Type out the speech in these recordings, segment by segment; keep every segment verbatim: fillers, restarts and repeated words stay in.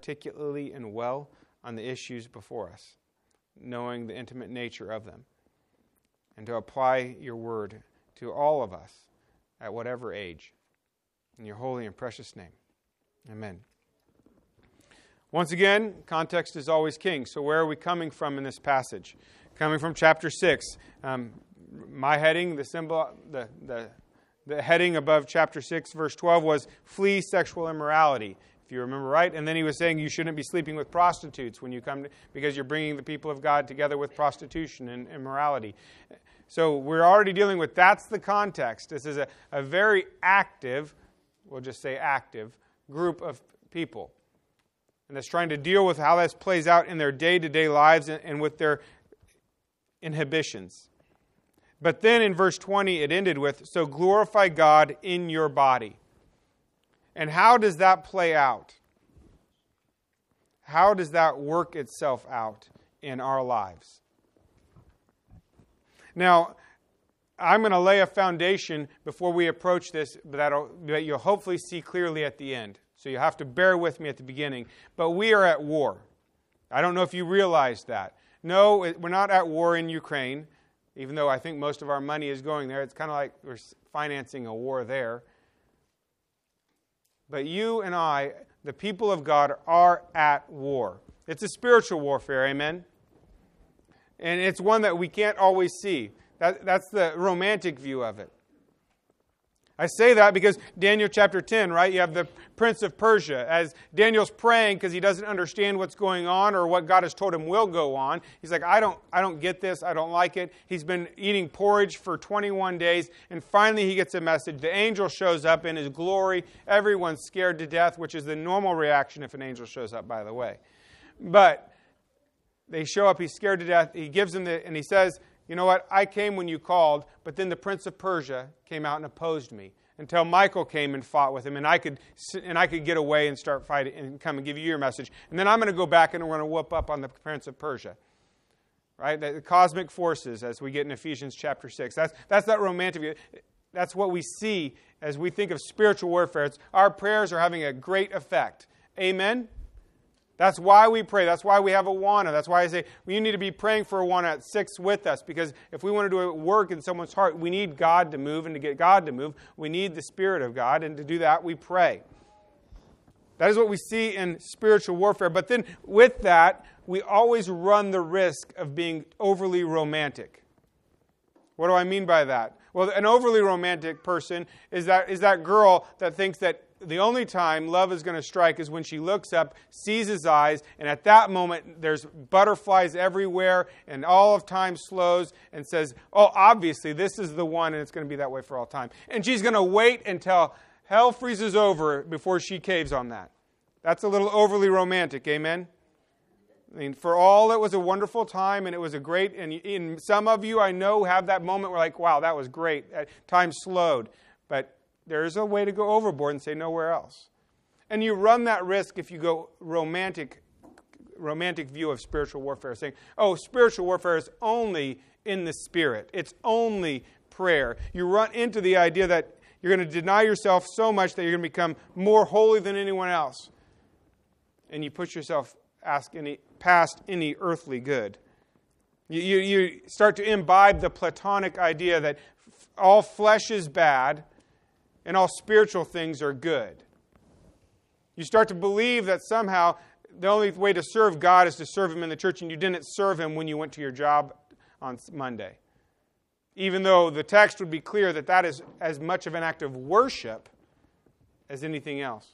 articulately and well on the issues before us, knowing the intimate nature of them, and to apply your word to all of us at whatever age. In your holy and precious name. Amen. Once again, context is always king. So where are we coming from in this passage? Coming from chapter six. Um, my heading, the symbol, the, the, the heading above chapter six, verse twelve was flee sexual immorality. If you remember right. And then he was saying you shouldn't be sleeping with prostitutes when you come to, because you're bringing the people of God together with prostitution and immorality. So we're already dealing with, that's the context. This is a, a very active, we'll just say active, group of people. And that's trying to deal with how this plays out in their day-to-day lives and, and with their inhibitions. But then in verse twenty, it ended with, so glorify God in your body. And how does that play out? How does that work itself out in our lives? Now, I'm going to lay a foundation before we approach this that'll, that you'll hopefully see clearly at the end. So you have to bear with me at the beginning. But we are at war. I don't know if you realize that. No, we're not at war in Ukraine, even though I think most of our money is going there. It's kind of like we're financing a war there. But you and I, the people of God, are at war. It's a spiritual warfare, amen? And it's one that we can't always see. That, that's the romantic view of it. I say that because Daniel chapter ten, right? You have the prince of Persia. As Daniel's praying because he doesn't understand what's going on or what God has told him will go on. He's like, I don't, I don't get this. I don't like it. He's been eating porridge for twenty-one days. And finally he gets a message. The angel shows up in his glory. Everyone's scared to death, which is the normal reaction if an angel shows up, by the way. But they show up. He's scared to death. He gives them the, and he says, you know what? I came when you called, but then the prince of Persia came out and opposed me until Michael came and fought with him, and I could and I could get away and start fighting and come and give you your message. And then I'm going to go back and we're going to whoop up on the prince of Persia. Right? The cosmic forces, as we get in Ephesians chapter six. That's that's that romantic. That's what we see as we think of spiritual warfare. It's, our prayers are having a great effect. Amen? That's why we pray. That's why we have Awana. That's why I say we need to be praying for Awana at six with us. Because if we want to do a work in someone's heart, we need God to move. And to get God to move, we need the Spirit of God. And to do that, we pray. That is what we see in spiritual warfare. But then with that, we always run the risk of being overly romantic. What do I mean by that? Well, an overly romantic person is that is that girl that thinks that the only time love is going to strike is when she looks up, sees his eyes, and at that moment there's butterflies everywhere, and all of time slows and says, oh, obviously this is the one, and it's going to be that way for all time. And she's going to wait until hell freezes over before she caves on that. That's a little overly romantic, amen? I mean, for all it was a wonderful time, and it was a great, and in some of you I know have that moment where like, wow, that was great. Time slowed. But there's a way to go overboard and say nowhere else. And you run that risk if you go romantic, romantic view of spiritual warfare, saying, oh, spiritual warfare is only in the Spirit. It's only prayer. You run into the idea that you're going to deny yourself so much that you're going to become more holy than anyone else. And you push yourself ask any, past any earthly good. You, you, you start to imbibe the Platonic idea that all flesh is bad, and all spiritual things are good. You start to believe that somehow the only way to serve God is to serve Him in the church, and you didn't serve Him when you went to your job on Monday. Even though the text would be clear that that is as much of an act of worship as anything else.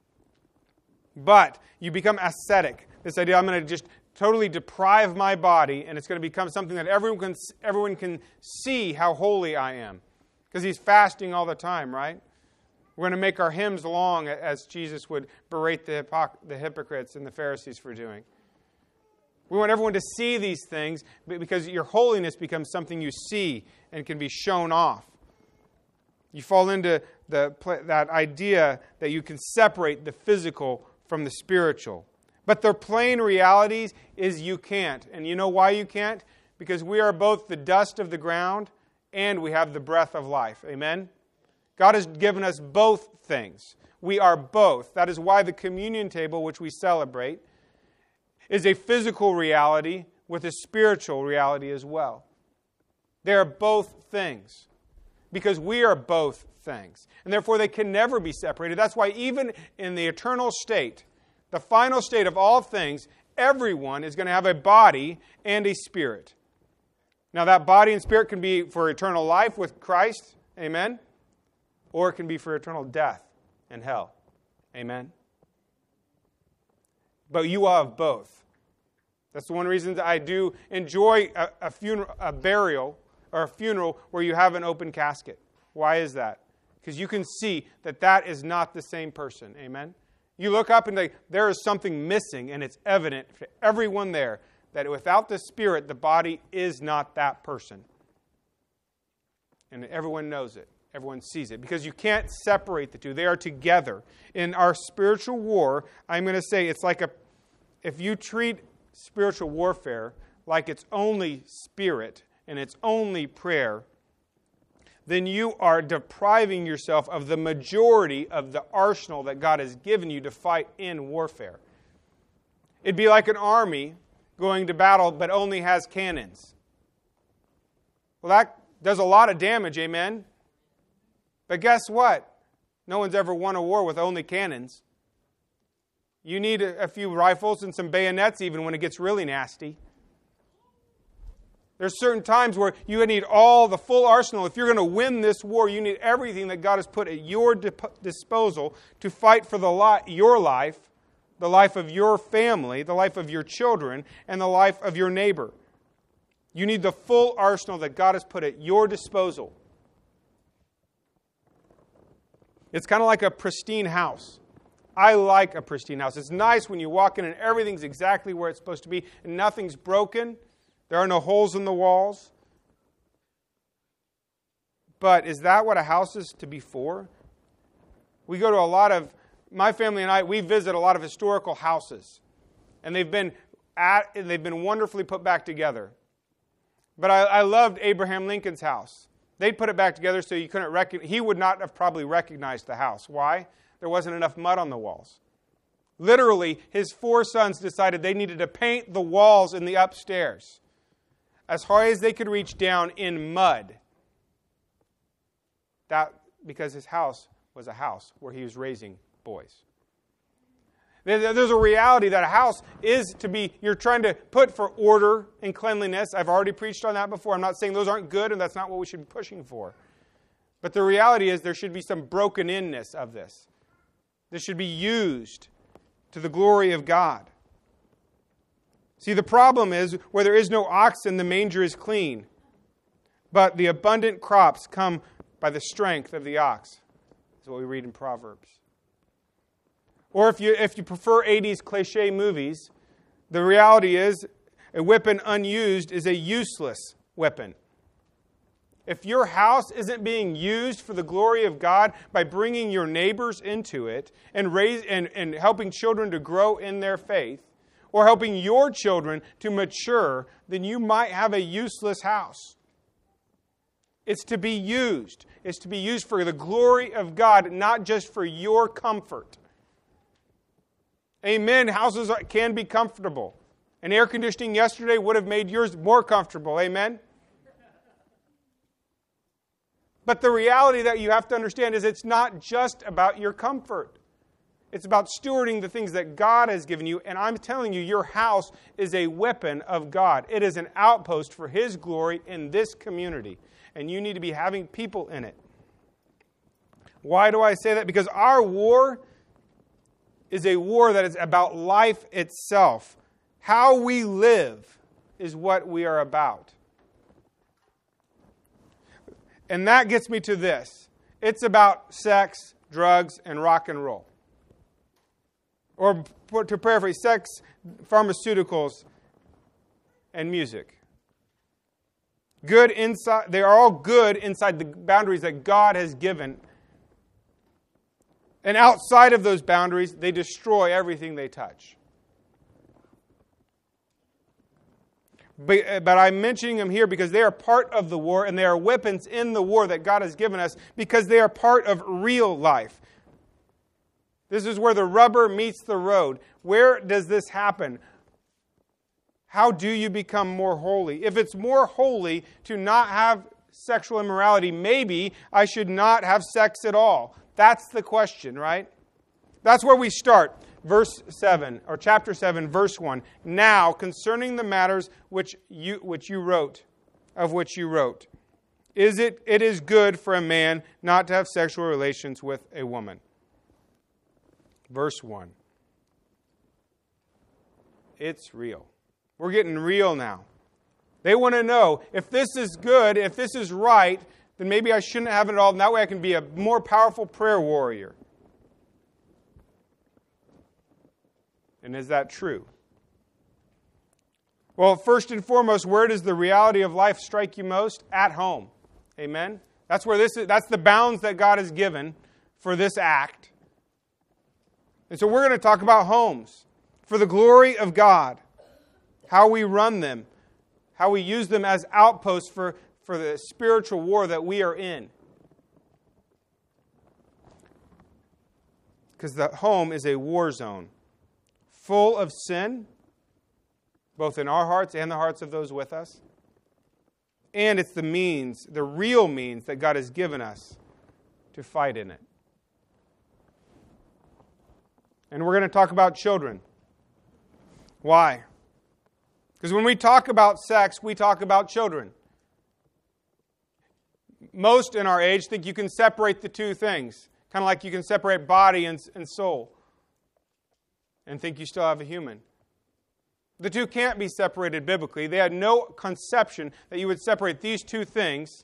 But you become ascetic. This idea, I'm going to just totally deprive my body, and it's going to become something that everyone can, everyone can see how holy I am. Because he's fasting all the time, right? We're going to make our hymns long, as Jesus would berate the, hypoc- the hypocrites and the Pharisees for doing. We want everyone to see these things because your holiness becomes something you see and can be shown off. You fall into the that idea that you can separate the physical from the spiritual. But the plain realities is you can't. And you know why you can't? Because we are both the dust of the ground and we have the breath of life. Amen? God has given us both things. We are both. That is why the communion table, which we celebrate, is a physical reality with a spiritual reality as well. They are both things because we are both things. And therefore they can never be separated. That's why even in the eternal state, the final state of all things, everyone is going to have a body and a spirit. Now that body and spirit can be for eternal life with Christ, amen, or it can be for eternal death and hell, amen. But you will have both. That's the one reason that I do enjoy a, a funeral, a burial, or a funeral where you have an open casket. Why is that? Because you can see that that is not the same person. Amen? You look up and they, there is something missing, and it's evident to everyone there that without the Spirit, the body is not that person. And everyone knows it. Everyone sees it. Because you can't separate the two. They are together. In our spiritual war, I'm going to say it's like a, if you treat spiritual warfare like it's only spirit, and it's only prayer, then you are depriving yourself of the majority of the arsenal that God has given you to fight in warfare. It'd be like an army going to battle but only has cannons. Well, that does a lot of damage, amen? But guess what? No one's ever won a war with only cannons. You need a, a few rifles and some bayonets even when it gets really nasty. There's certain times where you need all the full arsenal. If you're going to win this war, you need everything that God has put at your dip- disposal to fight for the li- your life, the life of your family, the life of your children, and the life of your neighbor. You need the full arsenal that God has put at your disposal. It's kind of like a pristine house. I like a pristine house. It's nice when you walk in and everything's exactly where it's supposed to be and nothing's broken. There are no holes in the walls. But is that what a house is to be for? We go to a lot of, my family and I, we visit a lot of historical houses. And they've been at, they've been wonderfully put back together. But I, I loved Abraham Lincoln's house. They'd put it back together so you couldn't recognize, he would not have probably recognized the house. Why? There wasn't enough mud on the walls. Literally, his four sons decided they needed to paint the walls in the upstairs as high as they could reach down in mud. That because his house was a house where he was raising boys. There's a reality that a house is to be, you're trying to put for order and cleanliness. I've already preached on that before. I'm not saying those aren't good and that's not what we should be pushing for. But the reality is there should be some broken inness of this. This should be used to the glory of God. See, the problem is, where there is no oxen, the manger is clean. But the abundant crops come by the strength of the ox. That's what we read in Proverbs. Or if you if you prefer eighties cliche movies, the reality is, a weapon unused is a useless weapon. If your house isn't being used for the glory of God by bringing your neighbors into it and raise and, and helping children to grow in their faith, or helping your children to mature, then you might have a useless house. It's to be used. It's to be used for the glory of God, not just for your comfort. Amen. Houses can be comfortable. And air conditioning yesterday would have made yours more comfortable. Amen. But the reality that you have to understand is it's not just about your comfort. It's about stewarding the things that God has given you. And I'm telling you, your house is a weapon of God. It is an outpost for His glory in this community. And you need to be having people in it. Why do I say that? Because our war is a war that is about life itself. How we live is what we are about. And that gets me to this. It's about sex, drugs, and rock and roll. Or to paraphrase, sex, pharmaceuticals, and music. Good inside, they are all good inside the boundaries that God has given. And outside of those boundaries, they destroy everything they touch. But, but I'm mentioning them here because they are part of the war, and they are weapons in the war that God has given us because they are part of real life. This is where the rubber meets the road. Where does this happen? How do you become more holy? If it's more holy to not have sexual immorality, maybe I should not have sex at all. That's the question, right? That's where we start. Verse seven, or chapter seven, verse one. Now, concerning the matters which you which you wrote, of which you wrote, is it it is good for a man not to have sexual relations with a woman. Verse one. It's real. We're getting real now. They want to know, if this is good, if this is right, then maybe I shouldn't have it all, and that way I can be a more powerful prayer warrior. And is that true? Well, first and foremost, where does the reality of life strike you most? At home. Amen? That's where this is, that's the bounds that God has given for this act. And so we're going to talk about homes for the glory of God, how we run them, how we use them as outposts for, for the spiritual war that we are in. Because the home is a war zone, full of sin, both in our hearts and the hearts of those with us. And it's the means, the real means that God has given us to fight in it. And we're going to talk about children. Why? Because when we talk about sex, we talk about children. Most in our age think you can separate the two things, kind of like you can separate body and, and soul, and think you still have a human. The two can't be separated biblically. They had no conception that you would separate these two things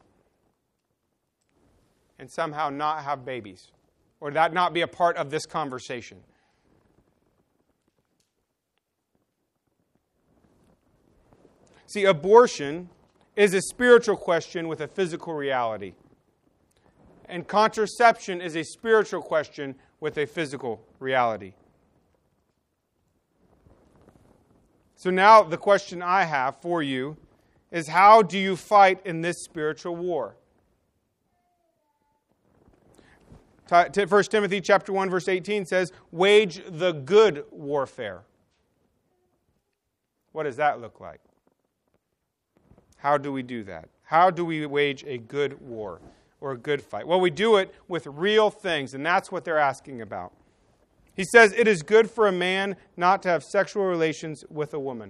and somehow not have babies, or that not be a part of this conversation. See, abortion is a spiritual question with a physical reality. And contraception is a spiritual question with a physical reality. So now the question I have for you is, how do you fight in this spiritual war? First Timothy chapter one, verse eighteen says, wage the good warfare. What does that look like? How do we do that? How do we wage a good war or a good fight? Well, we do it with real things, and that's what they're asking about. He says it is good for a man not to have sexual relations with a woman.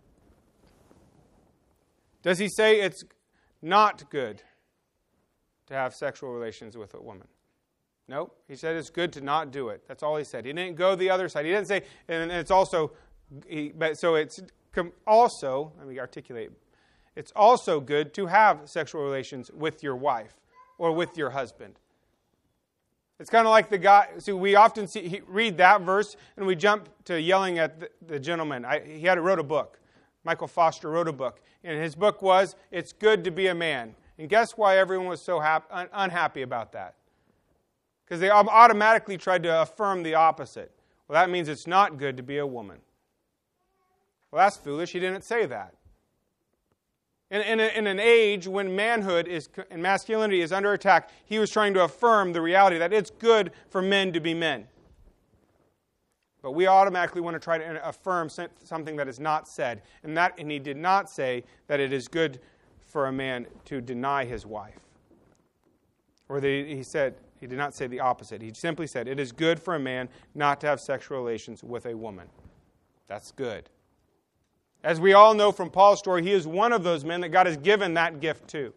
Does he say it's not good to have sexual relations with a woman? Nope. He said it's good to not do it. That's all he said. He didn't go the other side. He didn't say, and it's also, he, but so it's also, let me articulate, it's also good to have sexual relations with your wife or with your husband. It's kind of like the guy, see, we often see, he, read that verse and we jump to yelling at the, the gentleman. I, he had wrote a book. Michael Foster wrote a book. And his book was, It's Good to Be a Man. And guess why everyone was so hap- un- unhappy about that? Because they automatically tried to affirm the opposite. Well, that means it's not good to be a woman. Well, that's foolish. He didn't say that. In, in, a, in an age when manhood is and masculinity is under attack, he was trying to affirm the reality that it's good for men to be men. But we automatically want to try to affirm something that is not said. And that, and he did not say that it is good for a man to deny his wife. Or that he, he said, he did not say the opposite. He simply said, it is good for a man not to have sexual relations with a woman. That's good. As we all know from Paul's story, he is one of those men that God has given that gift to.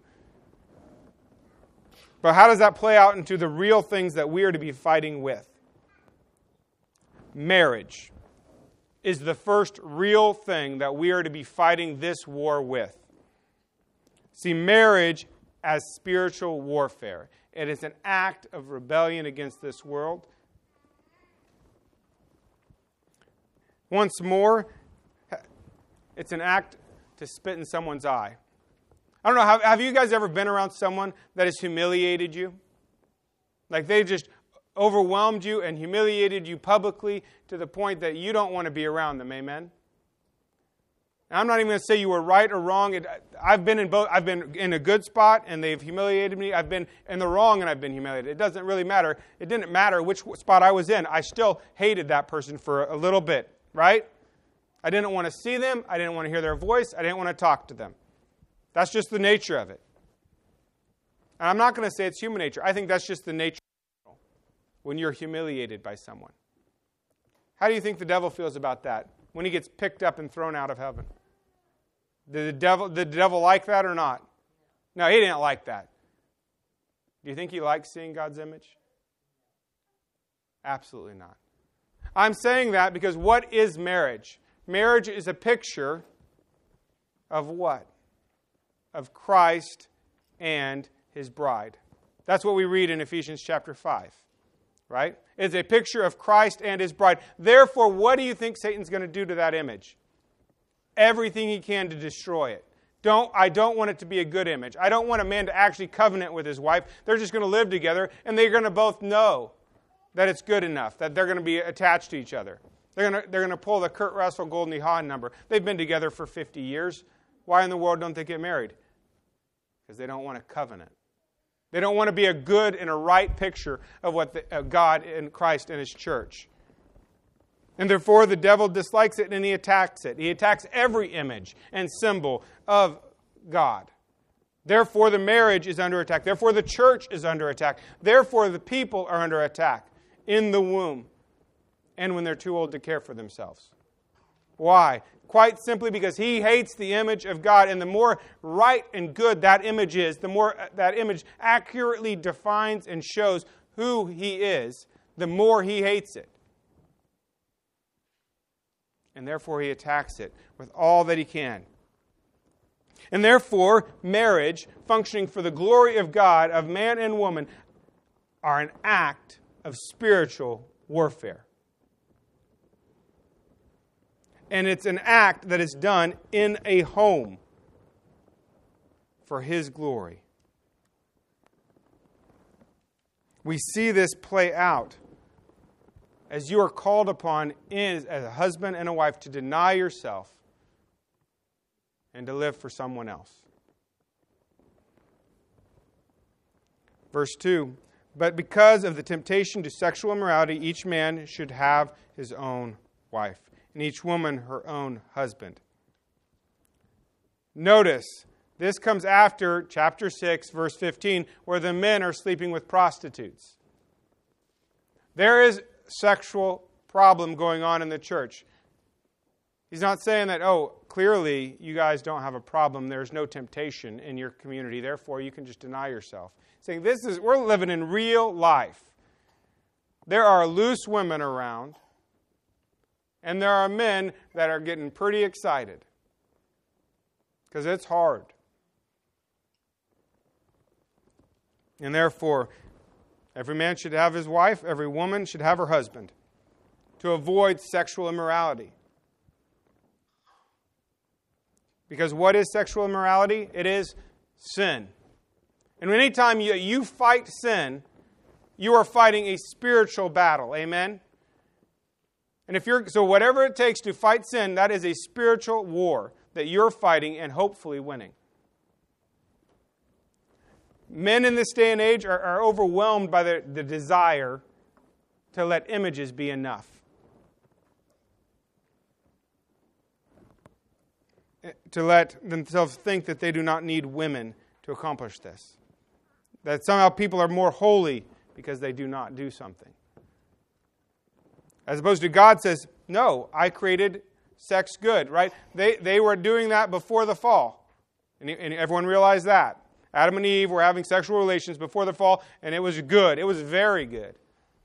But how does that play out into the real things that we are to be fighting with? Marriage is the first real thing that we are to be fighting this war with. See, marriage as spiritual warfare. It is an act of rebellion against this world. Once more, it's an act to spit in someone's eye. I don't know, have, have you guys ever been around someone that has humiliated you? Like they just overwhelmed you and humiliated you publicly to the point that you don't want to be around them, amen? And I'm not even going to say you were right or wrong. It, I've been in both. I've been in a good spot, and they've humiliated me. I've been in the wrong, and I've been humiliated. It doesn't really matter. It didn't matter which spot I was in. I still hated that person for a little bit, right? I didn't want to see them. I didn't want to hear their voice. I didn't want to talk to them. That's just the nature of it. And I'm not going to say it's human nature. I think that's just the nature when you're humiliated by someone. How do you think the devil feels about that when he gets picked up and thrown out of heaven? Did the devil, did the devil like that or not? No, he didn't like that. Do you think he likes seeing God's image? Absolutely not. I'm saying that because what is marriage? Marriage is a picture of what? Of Christ and His bride. That's what we read in Ephesians chapter five. Right? It's a picture of Christ and His bride. Therefore, what do you think Satan's going to do to that image? Everything he can to destroy it. Don't, I don't want it to be a good image. I don't want a man to actually covenant with his wife. They're just going to live together, and they're going to both know that it's good enough, that they're going to be attached to each other. They're going to, they're going to pull the Kurt Russell Goldie Hawn number. They've been together for fifty years. Why in the world don't they get married? Because they don't want a covenant. They don't want to be a good and a right picture of what the, uh, God and Christ and His church. And therefore the devil dislikes it and he attacks it. He attacks every image and symbol of God. Therefore the marriage is under attack. Therefore the church is under attack. Therefore the people are under attack in the womb and when they're too old to care for themselves. Why? Quite simply because he hates the image of God. And the more right and good that image is, the more that image accurately defines and shows who he is, the more he hates it. And therefore he attacks it with all that he can. And therefore, marriage, functioning for the glory of God, of man and woman, are an act of spiritual warfare. And it's an act that is done in a home for His glory. We see this play out as you are called upon in, as a husband and a wife to deny yourself and to live for someone else. Verse two, but because of the temptation to sexual immorality, each man should have his own wife, and each woman her own husband. Notice, this comes after chapter six, verse fifteen, where the men are sleeping with prostitutes. There is sexual problem going on in the church. He's not saying that, oh, clearly you guys don't have a problem. There's no temptation in your community. Therefore, you can just deny yourself. He's saying this is, we're living in real life. There are loose women around. And there are men that are getting pretty excited. Because it's hard. And therefore, every man should have his wife, every woman should have her husband, to avoid sexual immorality. Because what is sexual immorality? It is sin. And anytime you, you fight sin, you are fighting a spiritual battle. Amen? And if you're so whatever it takes to fight sin, that is a spiritual war that you're fighting and hopefully winning. Men in this day and age are, are overwhelmed by the, the desire to let images be enough. To let themselves think that they do not need women to accomplish this. That somehow people are more holy because they do not do something. As opposed to God says, no, I created sex good, right? They they were doing that before the fall. And, and everyone realized that. Adam and Eve were having sexual relations before the fall, and it was good. It was very good.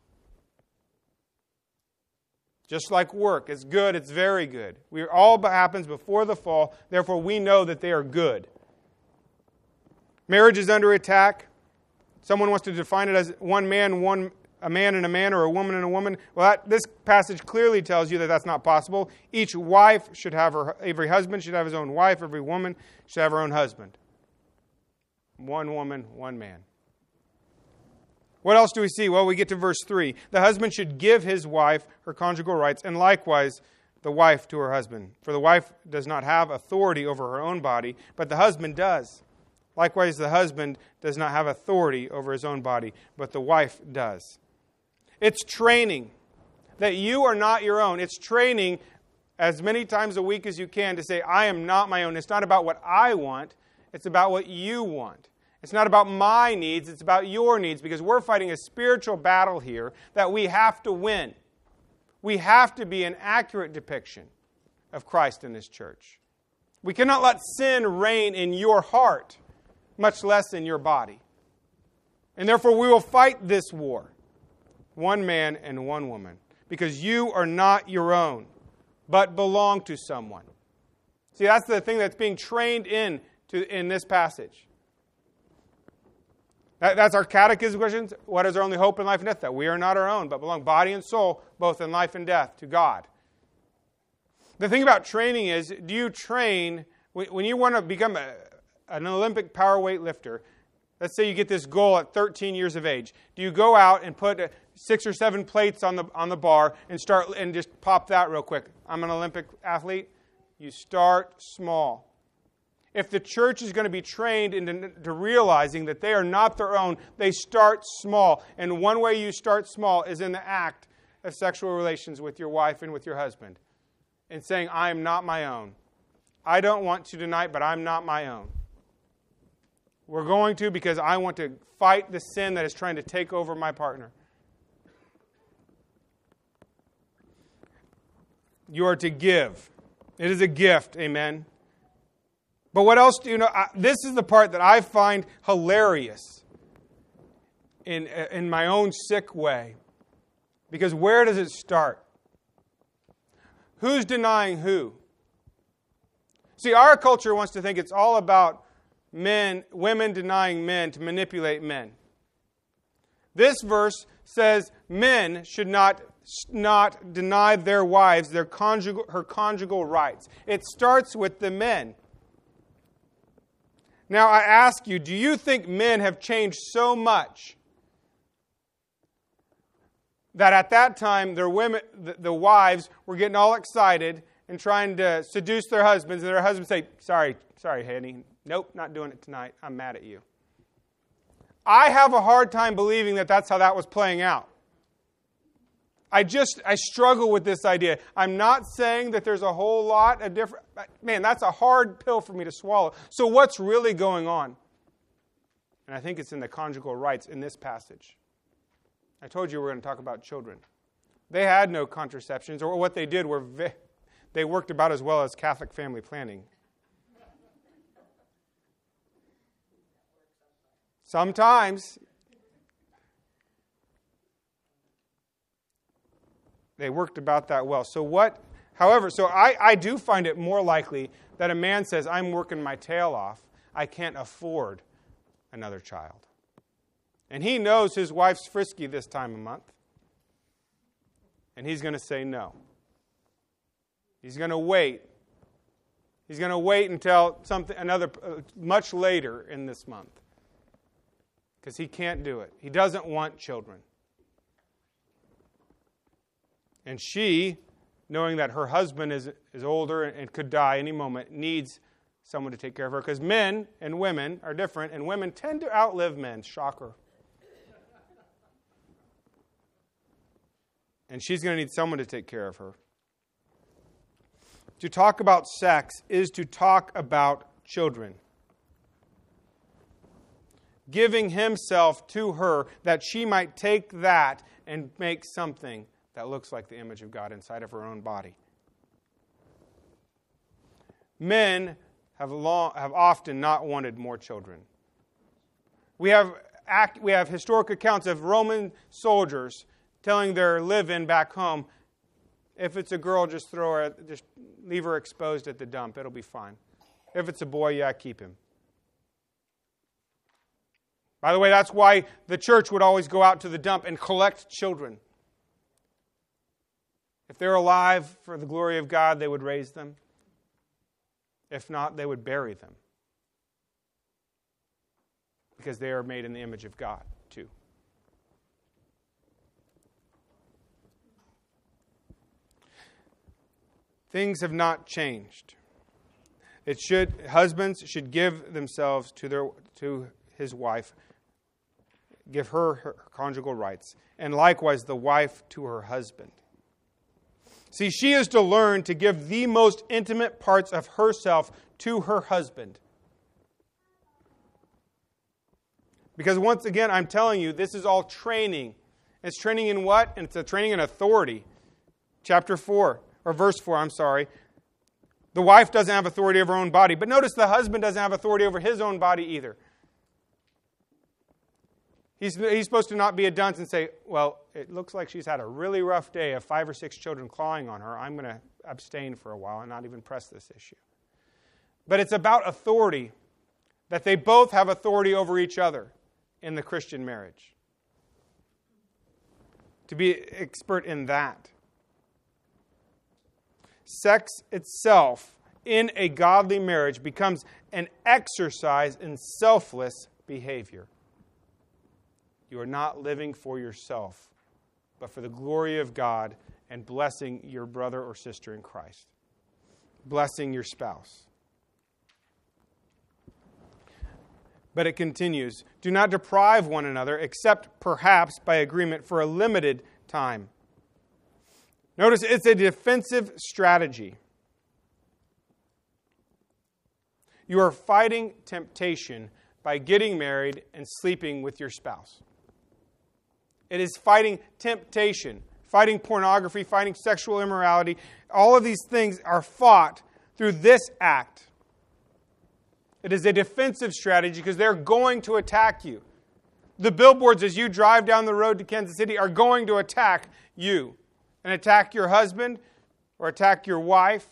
Just like work. It's good, it's very good. We all happens before the fall, therefore we know that they are good. Marriage is under attack. Someone wants to define it as one man, one a man and a man, or a woman and a woman. Well, that, this passage clearly tells you that that's not possible. Each wife should have her, every husband should have his own wife, every woman should have her own husband. One woman, one man. What else do we see? Well, we get to verse three. The husband should give his wife her conjugal rights, and likewise the wife to her husband. For the wife does not have authority over her own body, but the husband does. Likewise, the husband does not have authority over his own body, but the wife does. It's training that you are not your own. It's training as many times a week as you can to say, I am not my own. It's not about what I want. It's about what you want. It's not about my needs. It's about your needs, because we're fighting a spiritual battle here that we have to win. We have to be an accurate depiction of Christ in this church. We cannot let sin reign in your heart, much less in your body. And therefore we will fight this war, one man and one woman, because you are not your own, but belong to someone. See, that's the thing that's being trained in to, in this passage. That, that's our catechism questions. What is our only hope in life and death? That we are not our own, but belong body and soul, both in life and death, to God. The thing about training is, do you train, when you want to become a, an Olympic power weight lifter, let's say you get this goal at thirteen years of age. Do you go out and put six or seven plates on the on the bar and start and just pop that real quick? I'm an Olympic athlete. You start small. If the church is going to be trained into to realizing that they are not their own, they start small. And one way you start small is in the act of sexual relations with your wife and with your husband. And saying, I am not my own. I don't want to tonight, but I'm not my own. We're going to because I want to fight the sin that is trying to take over my partner. You are to give. It is a gift, amen. But what else do you know? I, this is the part that I find hilarious in, in my own sick way. Because where does it start? Who's denying who? See, our culture wants to think it's all about men, women denying men to manipulate men. This verse says men should not, not deny their wives their conjugal, her conjugal rights. It starts with the men. Now, I ask you, do you think men have changed so much that at that time their women, the, the wives were getting all excited and trying to seduce their husbands, and their husbands say, sorry, sorry, honey, nope, not doing it tonight. I'm mad at you. I have a hard time believing that that's how that was playing out. I just, I struggle with this idea. I'm not saying that there's a whole lot of different, man, that's a hard pill for me to swallow. So what's really going on? And I think it's in the conjugal rights in this passage. I told you we were going to talk about children. They had no contraceptions, or what they did were, ve- they worked about as well as Catholic family planning. Sometimes they worked about that well. So what, however, so I, I do find it more likely that a man says, I'm working my tail off. I can't afford another child. And he knows his wife's frisky this time of month. And he's going to say no. He's going to wait. He's going to wait until something another uh, much later in this month. Because he can't do it. He doesn't want children. And she, knowing that her husband is, is older and could die any moment, needs someone to take care of her. Because men and women are different, and women tend to outlive men. Shocker. And she's going to need someone to take care of her. To talk about sex is to talk about children. Giving himself to her that she might take that and make something that looks like the image of God inside of her own body. Men have long, have often not wanted more children. We have act, we have historic accounts of Roman soldiers telling their live-in back home, if it's a girl, just throw her, just leave her exposed at the dump. It'll be fine. If it's a boy, yeah, keep him. By the way, that's why the church would always go out to the dump and collect children. If they're alive for the glory of God, they would raise them. If not, they would bury them. Because they are made in the image of God, too. things have not changed. It should husbands should give themselves to their to his wife, give her her conjugal rights, and likewise the wife to her husband. See, she is to learn to give the most intimate parts of herself to her husband. Because once again, I'm telling you, this is all training. It's training in what? And it's a training in authority. Chapter four, or verse four, I'm sorry. The wife doesn't have authority over her own body. But notice the husband doesn't have authority over his own body either. He's, he's supposed to not be a dunce and say, well, it looks like she's had a really rough day of five or six children clawing on her. I'm going to abstain for a while and not even press this issue. But it's about authority, that they both have authority over each other in the Christian marriage. To be expert in that. Sex itself in a godly marriage becomes an exercise in selfless behavior. You are not living for yourself, but for the glory of God and blessing your brother or sister in Christ. Blessing your spouse. But it continues, do not deprive one another, except perhaps by agreement for a limited time. Notice it's a defensive strategy. You are fighting temptation by getting married and sleeping with your spouse. It is fighting temptation, fighting pornography, fighting sexual immorality. All of these things are fought through this act. It is a defensive strategy because they're going to attack you. The billboards as you drive down the road to Kansas City are going to attack you and attack your husband or attack your wife.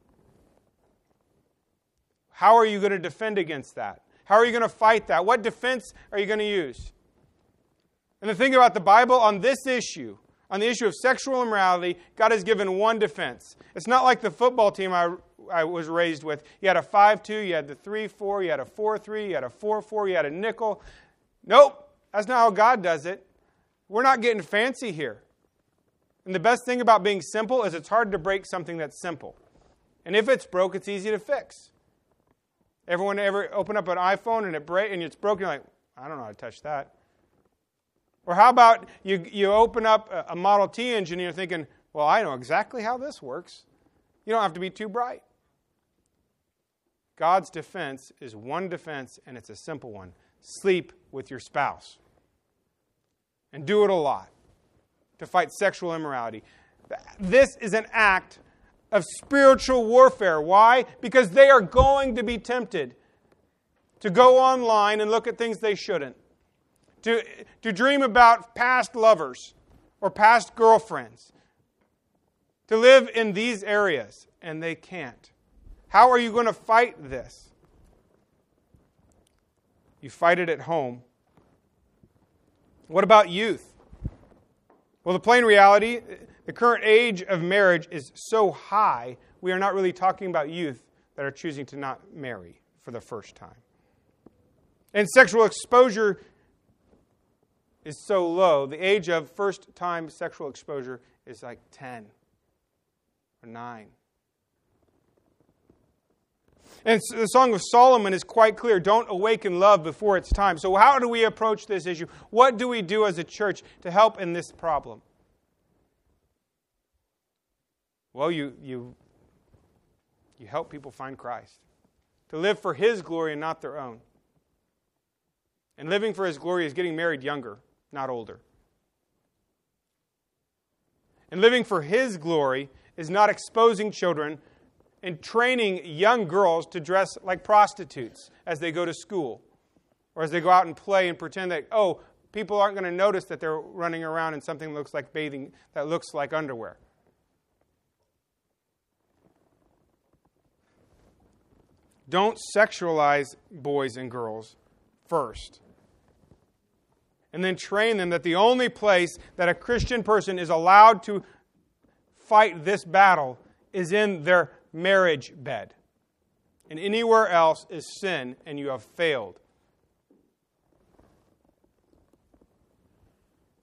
How are you going to defend against that? How are you going to fight that? What defense are you going to use? And the thing about the Bible on this issue, on the issue of sexual immorality, God has given one defense. It's not like the football team I, I was raised with. You had a five two, you had the three four, you had a four three, you had a four four, you had a nickel. Nope, that's not how God does it. We're not getting fancy here. And the best thing about being simple is it's hard to break something that's simple. And if it's broke, it's easy to fix. Everyone ever open up an iPhone and it break and it's broken, you're like, I don't know how to touch that. Or how about you, you open up a, a Model T engine and you're thinking, well, I know exactly how this works. You don't have to be too bright. God's defense is one defense, and it's a simple one. Sleep with your spouse. And do it a lot to fight sexual immorality. This is an act of spiritual warfare. Why? Because they are going to be tempted to go online and look at things they shouldn't. To, to dream about past lovers or past girlfriends. To live in these areas, and they can't. How are you going to fight this? You fight it at home. What about youth? Well, the plain reality, the current age of marriage is so high, we are not really talking about youth that are choosing to not marry for the first time. And sexual exposure is so low. The age of first-time sexual exposure is like ten or nine. And the Song of Solomon is quite clear. Don't awaken love before it's time. So how do we approach this issue? What do we do as a church to help in this problem? Well, you, you, you help people find Christ. To live for His glory and not their own. And living for His glory is getting married younger, not older. And living for His glory is not exposing children and training young girls to dress like prostitutes as they go to school or as they go out and play and pretend that, oh, people aren't going to notice that they're running around in something that looks like bathing, that looks like underwear. Don't sexualize boys and girls first. And then train them that the only place that a Christian person is allowed to fight this battle is in their marriage bed. And anywhere else is sin, and you have failed.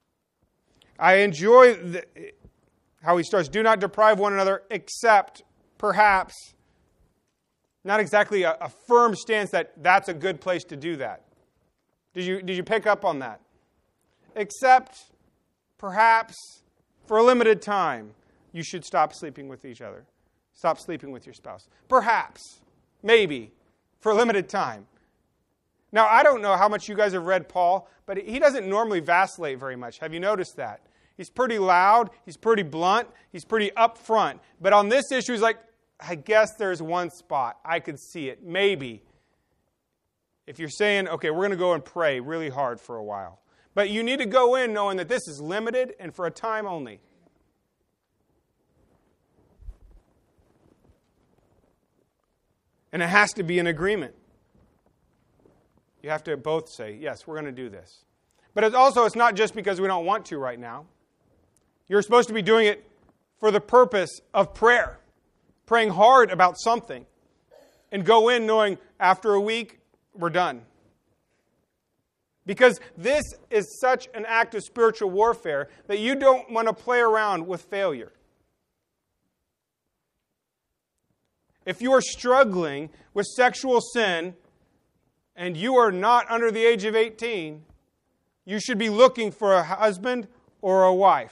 I enjoy the, how he starts, do not deprive one another except perhaps, not exactly a, a firm stance that that's a good place to do that. Did you, did you pick up on that? Except, perhaps, for a limited time, you should stop sleeping with each other. Stop sleeping with your spouse. Perhaps, maybe, for a limited time. Now, I don't know how much you guys have read Paul, but he doesn't normally vacillate very much. Have you noticed that? He's pretty loud, he's pretty blunt, he's pretty upfront. But on this issue, he's like, I guess there's one spot. I could see it. Maybe. If you're saying, okay, we're going to go and pray really hard for a while. But you need to go in knowing that this is limited and for a time only. And it has to be an agreement. You have to both say, yes, we're going to do this. But it's also, it's not just because we don't want to right now. You're supposed to be doing it for the purpose of prayer. Praying hard about something. And go in knowing after a week, we're done. Because this is such an act of spiritual warfare that you don't want to play around with failure. If you are struggling with sexual sin and you are not under the age of eighteen, you should be looking for a husband or a wife.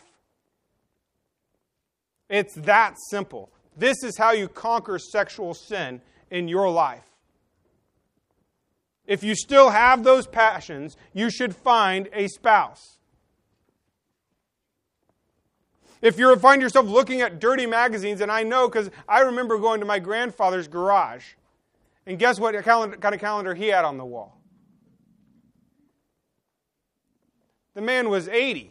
It's that simple. This is how you conquer sexual sin in your life. If you still have those passions, you should find a spouse. If you find yourself looking at dirty magazines, and I know because I remember going to my grandfather's garage, and guess what kind of calendar he had on the wall? The man was eighty.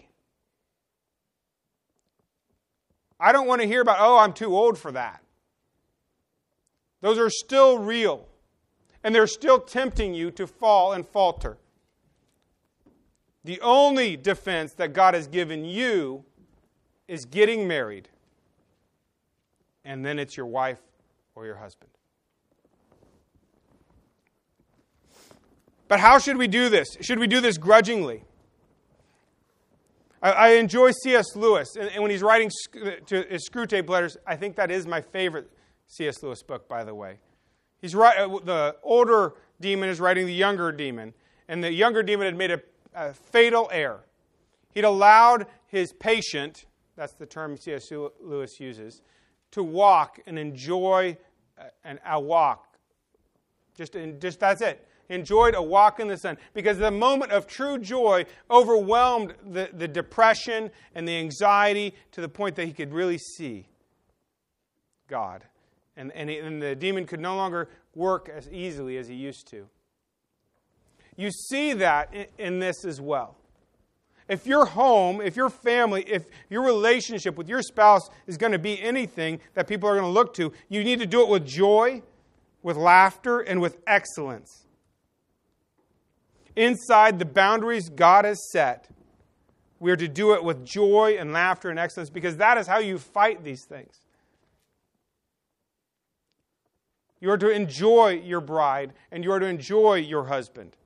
I don't want to hear about, oh, I'm too old for that. Those are still real. And they're still tempting you to fall and falter. The only defense that God has given you is getting married. And then it's your wife or your husband. But how should we do this? Should we do this grudgingly? I, I enjoy C S Lewis. And, and when he's writing to his Screwtape Letters, I think that is my favorite C S Lewis book, by the way. He's right, the older demon is writing the younger demon. And the younger demon had made a, a fatal error. He'd allowed his patient, that's the term C S Lewis uses, to walk and enjoy an, a walk. Just, just that's it. Enjoyed a walk in the sun. Because the moment of true joy overwhelmed the, the depression and the anxiety to the point that he could really see God. And, and, he, and the demon could no longer work as easily as he used to. You see that in, in this as well. If your home, if your family, if your relationship with your spouse is going to be anything that people are going to look to, you need to do it with joy, with laughter, and with excellence. Inside the boundaries God has set, we are to do it with joy and laughter and excellence because that is how you fight these things. You are to enjoy your bride, and you are to enjoy your husband.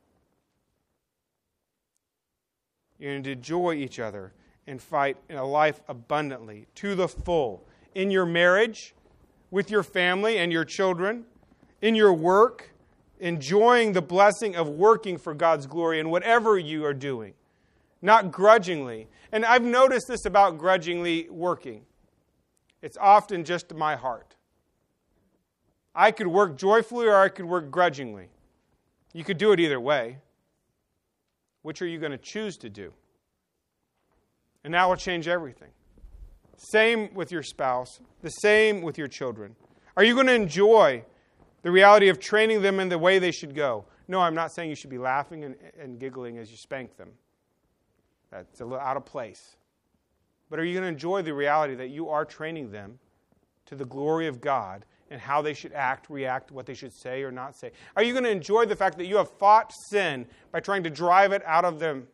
You are to enjoy each other and fight in a life abundantly, to the full. In your marriage, with your family and your children, in your work, enjoying the blessing of working for God's glory in whatever you are doing, not grudgingly. And I've noticed this about grudgingly working. It's often just my heart. I could work joyfully or I could work grudgingly. You could do it either way. Which are you going to choose to do? And that will change everything. Same with your spouse. The same with your children. Are you going to enjoy the reality of training them in the way they should go? No, I'm not saying you should be laughing and, and giggling as you spank them. That's a little out of place. But are you going to enjoy the reality that you are training them to the glory of God and how they should act, react, what they should say or not say? Are you going to enjoy the fact that you have fought sin by trying to drive it out of them?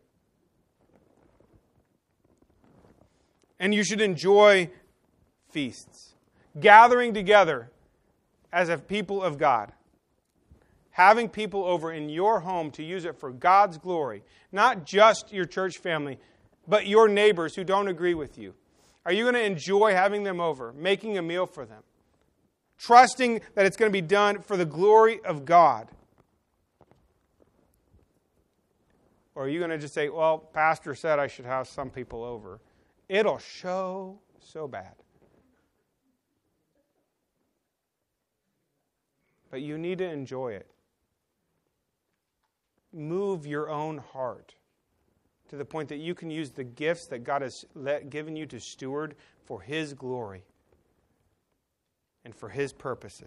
And you should enjoy feasts. Gathering together as a people of God. Having people over in your home to use it for God's glory. Not just your church family, but your neighbors who don't agree with you. Are you going to enjoy having them over, making a meal for them? trusting that it's going to be done for the glory of God? Or are you going to just say, well, Pastor said I should have some people over? It'll show so bad. But you need to enjoy it. Move your own heart to the point that you can use the gifts that God has let, given you to steward for His glory and for His purposes.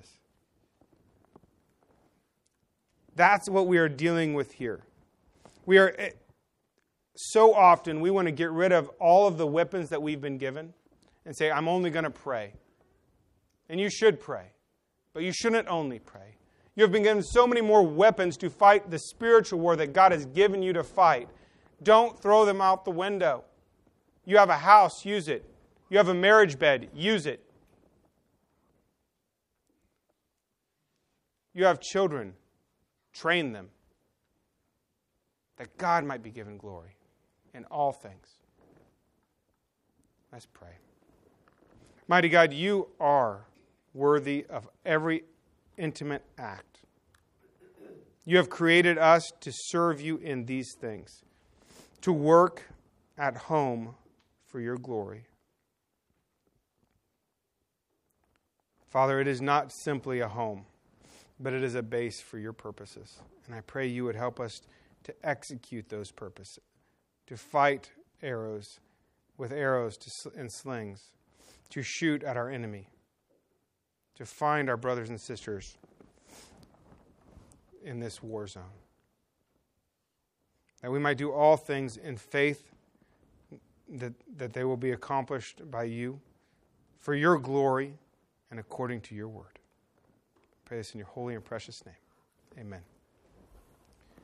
That's what we are dealing with here. We are so often we want to get rid of all of the weapons that we've been given and say, I'm only going to pray. And you should pray, but you shouldn't only pray. You have been given so many more weapons to fight the spiritual war that God has given you to fight. Don't throw them out the window. You have a house, use it. You have a marriage bed, use it. You have children, train them, that God might be given glory in all things. Let's pray. Mighty God, you are worthy of every intimate act. You have created us to serve you in these things, to work at home for your glory. Father, it is not simply a home, but it is a base for your purposes. And I pray you would help us to execute those purposes, to fight arrows with arrows to, and slings, to shoot at our enemy, to find our brothers and sisters in this war zone. That we might do all things in faith, that, that they will be accomplished by you, for your glory and according to your word. I pray this in your holy and precious name. Amen.